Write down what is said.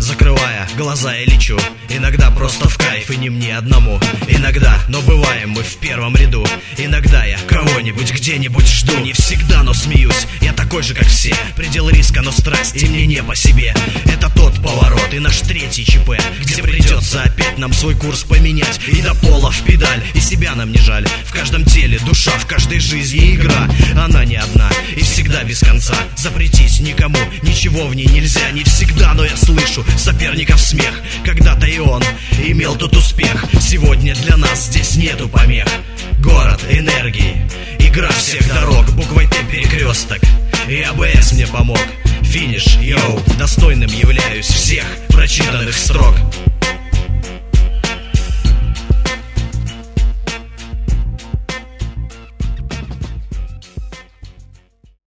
Закрывая глаза я лечу, иногда просто в кайф, и не мне одному. Иногда, но бываем мы в первом ряду. Иногда я кого-нибудь где-нибудь жду. Не всегда, но смеюсь, я такой же, как все. Предел риска, но страсть, и мне не по себе. Это тот поворот и наш третий ЧП, где придется опять нам свой курс поменять. И до пола в педаль, и себя нам не жаль. В каждом теле душа, в каждой жизни игра. Она не одна и всегда без конца. Запретить никому, ничего в ней нельзя. Не всегда, но я слышу соперников смех. Когда-то и он имел тут успех. Сегодня для нас здесь нету помех. Город энергии, игра всех дорог. Буквой Т перекресток, и АБС мне помог. Финиш, йоу, достойным являюсь всех прочитанных строк.